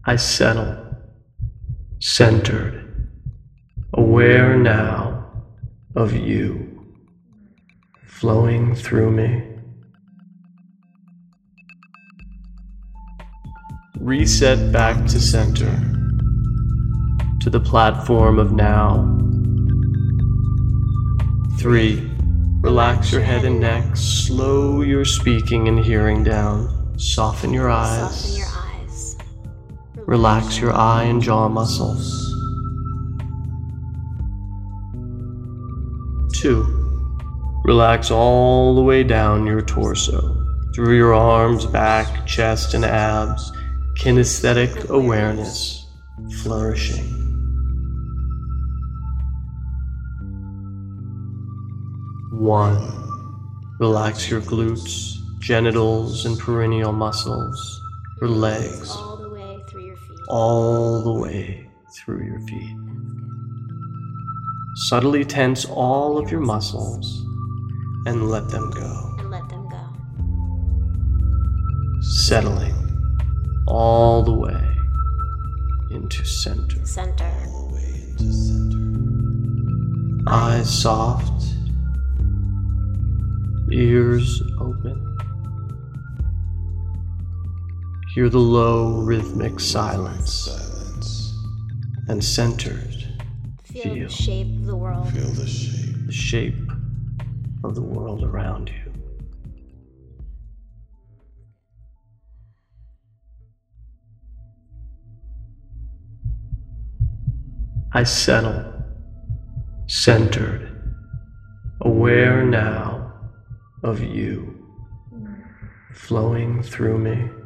I settle, centered, aware now of you flowing through me. Reset back to center, to the platform of now. 3. Relax your head and neck, slow your speaking and hearing down, soften your eyes. Relax your eye and jaw muscles. 2. Relax all the way down your torso, through your arms, back, chest, and abs, kinesthetic awareness flourishing. 1. Relax your glutes, genitals, and perineal muscles, your legs, all the way through your feet. all the way through your feet. Subtly tense all of your muscles and let them go. Settling all the way into center. Center. Eyes soft, ears open. Hear the low rhythmic silence and centered. Feel the shape of the world. The shape of the world around you. I settle, centered, aware now of you flowing through me.